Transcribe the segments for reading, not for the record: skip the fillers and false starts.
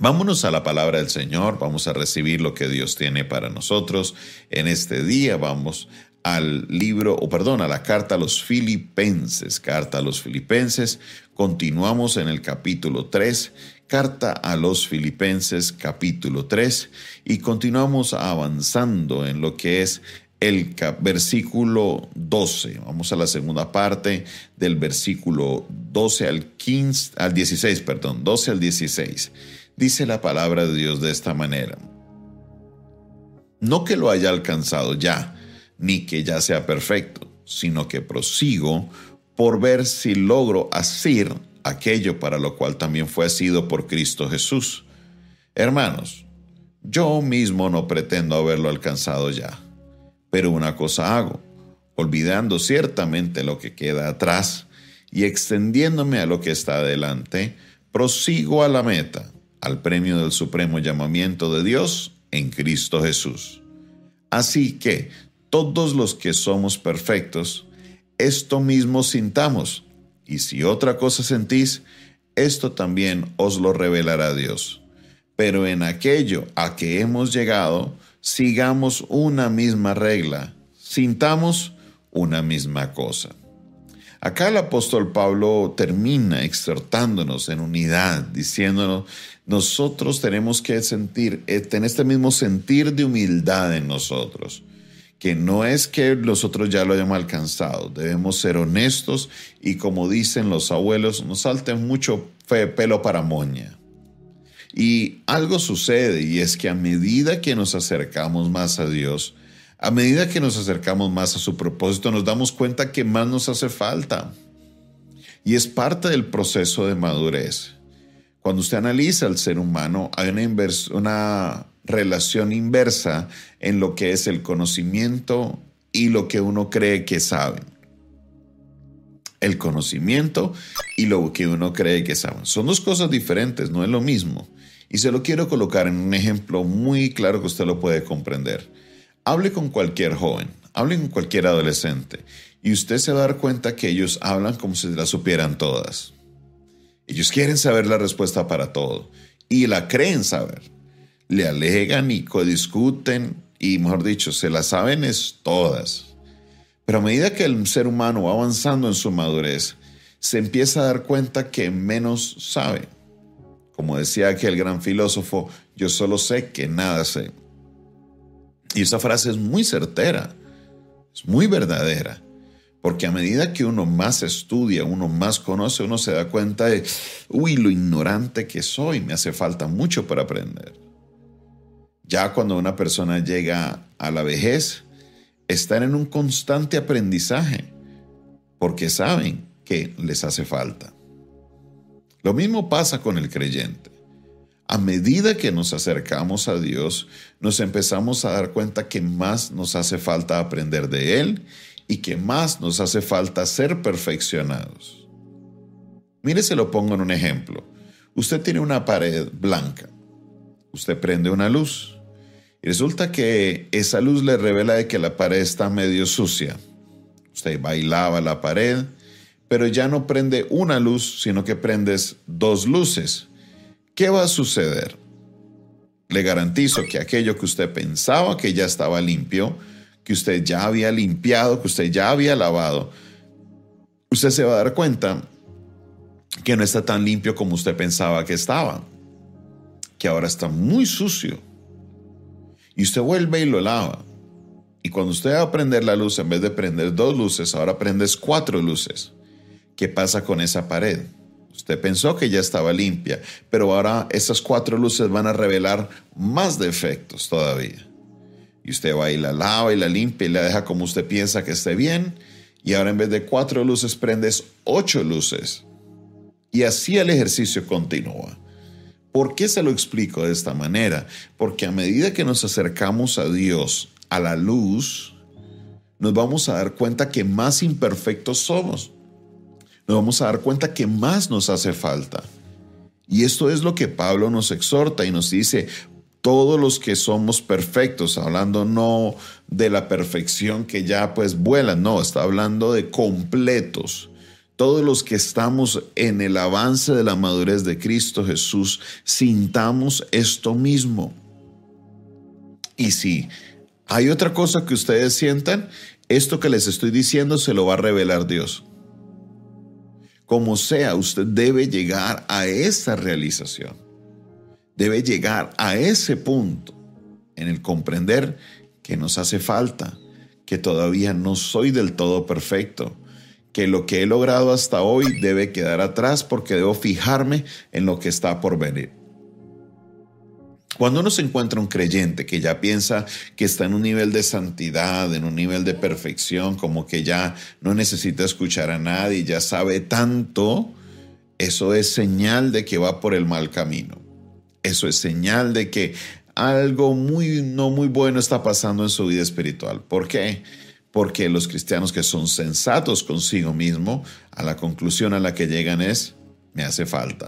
Vámonos a la palabra del Señor, vamos a recibir lo que Dios tiene para nosotros. En este día vamos a la carta a los Filipenses. Continuamos en el capítulo 3, carta a los Filipenses, capítulo 3, y continuamos avanzando en lo que es el versículo 12. Vamos a la segunda parte del versículo 12 al 16, 12 al 16. Dice la palabra de Dios de esta manera: no que lo haya alcanzado ya, ni que ya sea perfecto, sino que prosigo por ver si logro asir aquello para lo cual también fue asido por Cristo Jesús. Hermanos, yo mismo no pretendo haberlo alcanzado ya, pero una cosa hago, olvidando ciertamente lo que queda atrás y extendiéndome a lo que está adelante, prosigo a la meta, al premio del supremo llamamiento de Dios en Cristo Jesús. Así que todos los que somos perfectos, esto mismo sintamos, y si otra cosa sentís, esto también os lo revelará Dios. Pero en aquello a que hemos llegado, sigamos una misma regla, sintamos una misma cosa. Acá el apóstol Pablo termina exhortándonos en unidad, diciéndonos, nosotros tenemos que tener este mismo sentir de humildad en nosotros, que no es que nosotros ya lo hayamos alcanzado, debemos ser honestos y, como dicen los abuelos, no salten mucho pelo para moña. Y algo sucede, y es que a medida que nos acercamos más a Dios, a medida que nos acercamos más a su propósito, nos damos cuenta que más nos hace falta. Y es parte del proceso de madurez. Cuando usted analiza al ser humano, hay una relación inversa en lo que es el conocimiento y lo que uno cree que sabe. El conocimiento y lo que uno cree que sabe. Son dos cosas diferentes, no es lo mismo. Y se lo quiero colocar en un ejemplo muy claro que usted lo puede comprender. Hable con cualquier joven, hable con cualquier adolescente, y usted se va a dar cuenta que ellos hablan como si las supieran todas. Ellos quieren saber la respuesta para todo, y la creen saber. Le alegan y codiscuten, y mejor dicho, se la saben es todas. Pero a medida que el ser humano va avanzando en su madurez, se empieza a dar cuenta que menos sabe. Como decía aquel gran filósofo, yo solo sé que nada sé. Y esa frase es muy certera, es muy verdadera, porque a medida que uno más estudia, uno más conoce, uno se da cuenta de, lo ignorante que soy, me hace falta mucho para aprender. Ya cuando una persona llega a la vejez, están en un constante aprendizaje, porque saben que les hace falta. Lo mismo pasa con el creyente. A medida que nos acercamos a Dios, nos empezamos a dar cuenta que más nos hace falta aprender de Él y que más nos hace falta ser perfeccionados. Mire, se lo pongo en un ejemplo. Usted tiene una pared blanca. Usted prende una luz y resulta que esa luz le revela de que la pared está medio sucia. Usted va y lava la pared, pero ya no prende una luz, sino que prendes dos luces. ¿Qué va a suceder? Le garantizo que aquello que usted pensaba que ya estaba limpio, que usted ya había limpiado, que usted ya había lavado, usted se va a dar cuenta que no está tan limpio como usted pensaba que estaba, que ahora está muy sucio. Y usted vuelve y lo lava. Y cuando usted va a prender la luz, en vez de prender dos luces, ahora prendes 4 luces. ¿Qué pasa con esa pared? Usted pensó que ya estaba limpia, pero ahora esas 4 luces van a revelar más defectos todavía. Y usted va y la lava y la limpia y la deja como usted piensa que esté bien. Y ahora en vez de 4 luces prendes 8 luces. Y así el ejercicio continúa. ¿Por qué se lo explico de esta manera? Porque a medida que nos acercamos a Dios, a la luz, nos vamos a dar cuenta que más imperfectos somos. Nos vamos a dar cuenta que más nos hace falta. Y esto es lo que Pablo nos exhorta y nos dice, todos los que somos perfectos, hablando no de la perfección que ya pues vuelan, no, está hablando de completos, todos los que estamos en el avance de la madurez de Cristo Jesús, sintamos esto mismo. Y si hay otra cosa que ustedes sientan, esto que les estoy diciendo se lo va a revelar Dios. Como sea, usted debe llegar a esa realización. Debe llegar a ese punto en el comprender que nos hace falta, que todavía no soy del todo perfecto, que lo que he logrado hasta hoy debe quedar atrás porque debo fijarme en lo que está por venir. Cuando uno se encuentra un creyente que ya piensa que está en un nivel de santidad, en un nivel de perfección, como que ya no necesita escuchar a nadie, ya sabe tanto, eso es señal de que va por el mal camino. Eso es señal de que algo no muy bueno está pasando en su vida espiritual. ¿Por qué? Porque los cristianos que son sensatos consigo mismo, a la conclusión a la que llegan es, me hace falta.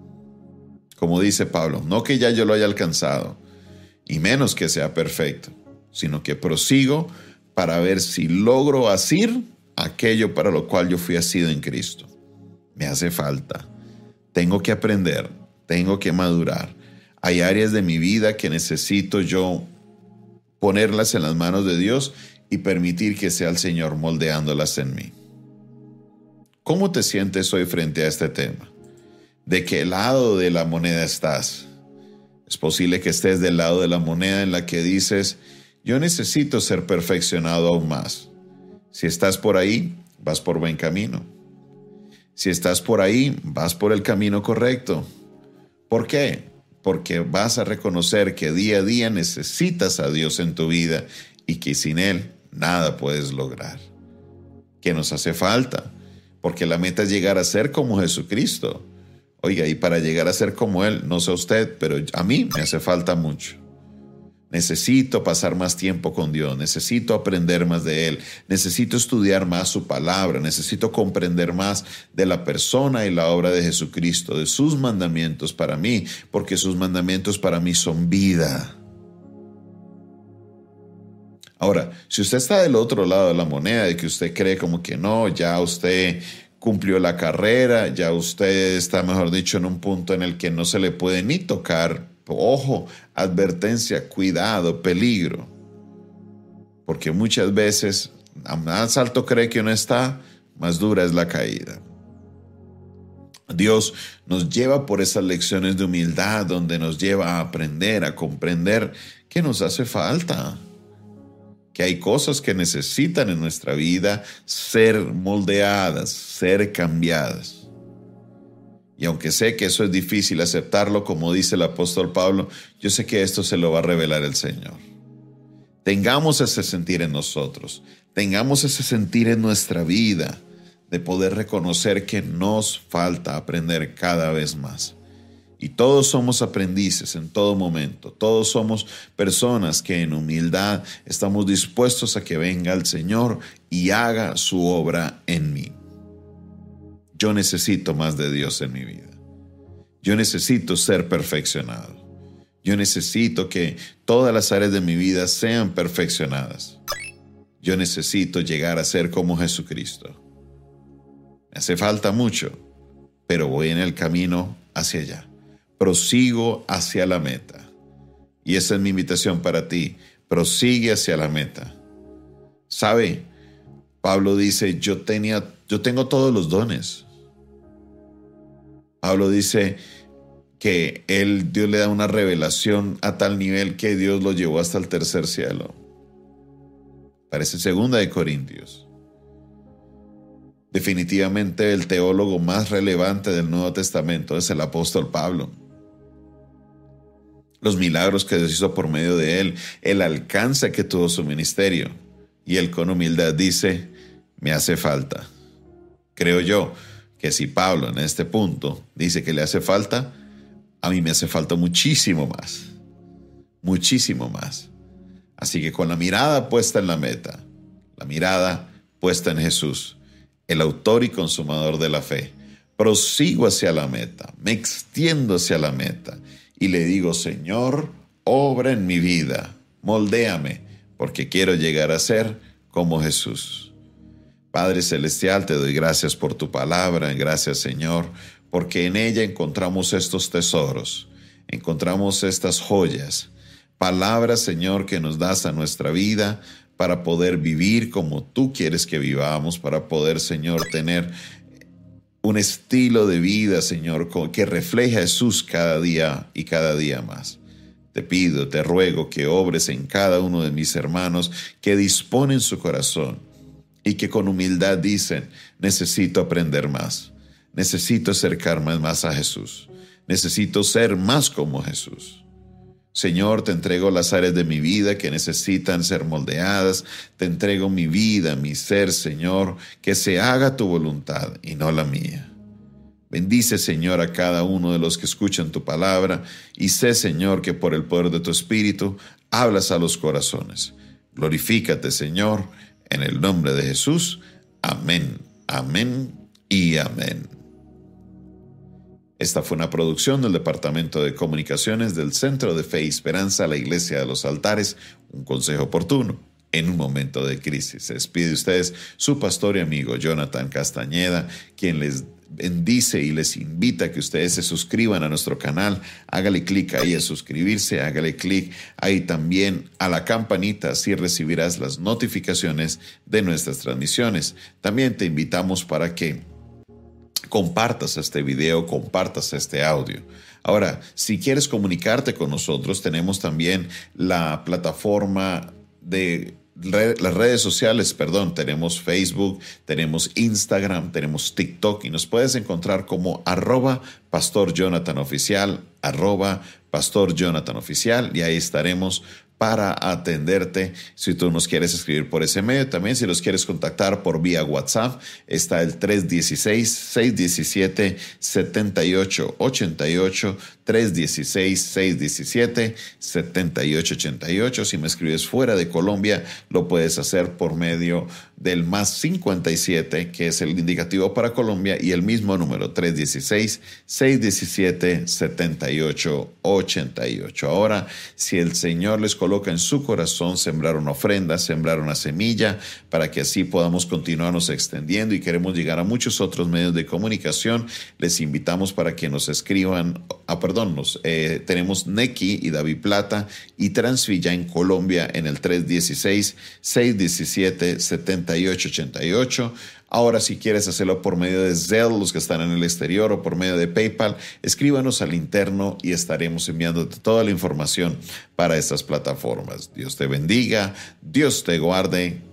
Como dice Pablo, no que ya yo lo haya alcanzado, y menos que sea perfecto, sino que prosigo para ver si logro asir aquello para lo cual yo fui asido en Cristo. Me hace falta. Tengo que aprender, tengo que madurar. Hay áreas de mi vida que necesito yo ponerlas en las manos de Dios y permitir que sea el Señor moldeándolas en mí. ¿Cómo te sientes hoy frente a este tema? ¿De qué lado de la moneda estás? Es posible que estés del lado de la moneda en la que dices, yo necesito ser perfeccionado aún más. Si estás por ahí, vas por buen camino. Si estás por ahí, vas por el camino correcto. ¿Por qué? Porque vas a reconocer que día a día necesitas a Dios en tu vida y que sin Él nada puedes lograr. ¿Qué nos hace falta? Porque la meta es llegar a ser como Jesucristo. Oiga, y para llegar a ser como Él, no sé usted, pero a mí me hace falta mucho. Necesito pasar más tiempo con Dios, necesito aprender más de Él, necesito estudiar más su palabra, necesito comprender más de la persona y la obra de Jesucristo, de sus mandamientos para mí, porque sus mandamientos para mí son vida. Ahora, si usted está del otro lado de la moneda, de que usted cree como que no, ya usted cumplió la carrera, ya usted está, mejor dicho, en un punto en el que no se le puede ni tocar. Ojo, advertencia, cuidado, peligro. Porque muchas veces, a más alto cree que uno está, más dura es la caída. Dios nos lleva por esas lecciones de humildad, donde nos lleva a aprender, a comprender que nos hace falta. Que hay cosas que necesitan en nuestra vida ser moldeadas, ser cambiadas. Y aunque sé que eso es difícil aceptarlo, como dice el apóstol Pablo, yo sé que esto se lo va a revelar el Señor. Tengamos ese sentir en nosotros, tengamos ese sentir en nuestra vida, de poder reconocer que nos falta aprender cada vez más. Y todos somos aprendices en todo momento. Todos somos personas que en humildad estamos dispuestos a que venga el Señor y haga su obra en mí. Yo necesito más de Dios en mi vida. Yo necesito ser perfeccionado. Yo necesito que todas las áreas de mi vida sean perfeccionadas. Yo necesito llegar a ser como Jesucristo. Me hace falta mucho, pero voy en el camino hacia allá. Prosigo hacia la meta. Y esa es mi invitación para ti. Prosigue hacia la meta. ¿Sabe? Pablo dice, yo tengo todos los dones. Pablo dice que Dios le da una revelación a tal nivel que Dios lo llevó hasta el tercer cielo. Parece 2 de Corintios. Definitivamente el teólogo más relevante del Nuevo Testamento es el apóstol Pablo. Los milagros que Dios hizo por medio de él, el alcance que tuvo su ministerio. Y él con humildad dice, me hace falta. Creo yo que si Pablo en este punto dice que le hace falta, a mí me hace falta muchísimo más. Muchísimo más. Así que con la mirada puesta en la meta, la mirada puesta en Jesús, el autor y consumador de la fe, prosigo hacia la meta, me extiendo hacia la meta y le digo, Señor, obra en mi vida, moldéame, porque quiero llegar a ser como Jesús. Padre Celestial, te doy gracias por tu palabra. Gracias, Señor, porque en ella encontramos estos tesoros, encontramos estas joyas, palabras, Señor, que nos das a nuestra vida para poder vivir como tú quieres que vivamos, para poder, Señor, tener un estilo de vida, Señor, que refleje a Jesús cada día y cada día más. Te pido, te ruego que obres en cada uno de mis hermanos que disponen su corazón y que con humildad dicen, necesito aprender más, necesito acercarme más a Jesús, necesito ser más como Jesús. Señor, te entrego las áreas de mi vida que necesitan ser moldeadas. Te entrego mi vida, mi ser, Señor, que se haga tu voluntad y no la mía. Bendice, Señor, a cada uno de los que escuchan tu palabra y sé, Señor, que por el poder de tu Espíritu hablas a los corazones. Glorifícate, Señor, en el nombre de Jesús. Amén, amén y amén. Esta fue una producción del Departamento de Comunicaciones del Centro de Fe y Esperanza, la Iglesia de los Altares, un consejo oportuno en un momento de crisis. Se despide de ustedes su pastor y amigo Jonathan Castañeda, quien les bendice y les invita a que ustedes se suscriban a nuestro canal. Hágale clic ahí a suscribirse, hágale clic ahí también a la campanita, así recibirás las notificaciones de nuestras transmisiones. También te invitamos para que compartas este video, compartas este audio. Ahora, si quieres comunicarte con nosotros, tenemos también la plataforma de las redes sociales, tenemos Facebook, tenemos Instagram, tenemos TikTok y nos puedes encontrar como @PastorJonathanOficial, @PastorJonathanOficial y ahí estaremos para atenderte. Si tú nos quieres escribir por ese medio, también si los quieres contactar por vía WhatsApp, está el 316-617-7888, 316-617-7888. Si me escribes fuera de Colombia, lo puedes hacer por medio del +57, que es el indicativo para Colombia, y el mismo número, 316-617-7888. Ahora, si el Señor les coloca en su corazón sembrar una ofrenda, sembrar una semilla, para que así podamos continuarnos extendiendo y queremos llegar a muchos otros medios de comunicación, les invitamos para que nos escriban, tenemos Nequi y David Plata y Transvilla en Colombia en el 316-617-7888. Ahora, si quieres hacerlo por medio de Zelle, los que están en el exterior, o por medio de PayPal, escríbanos al interno y estaremos enviándote toda la información para estas plataformas. Dios te bendiga, Dios te guarde.